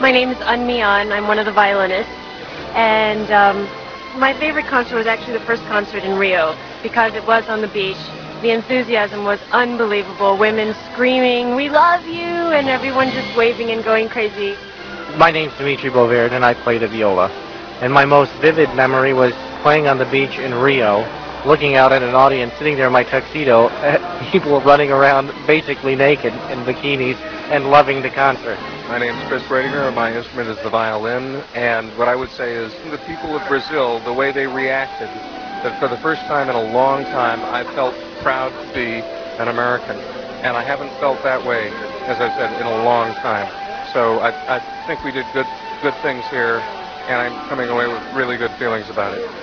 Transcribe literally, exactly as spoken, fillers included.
My name is Un Mian. I'm one of the violinists. And um, my favorite concert was actually the first concert in Rio because it was on the beach. The enthusiasm was unbelievable. Women screaming, "We love you!" and everyone just waving and going crazy. My name's Dimitri Bovaird, and I play the viola. And my most vivid memory was playing on the beach in Rio, looking out at an audience, sitting there in my tuxedo, people running around basically naked in bikinis and loving the concert. My name's Chris Bredinger, and my instrument is the violin. And what I would say is the people of Brazil, the way they reacted, that for the first time in a long time, I felt proud to be an American. And I haven't felt that way, as I said, in a long time. So I, I think we did good, good things here, and I'm coming away with really good feelings about it.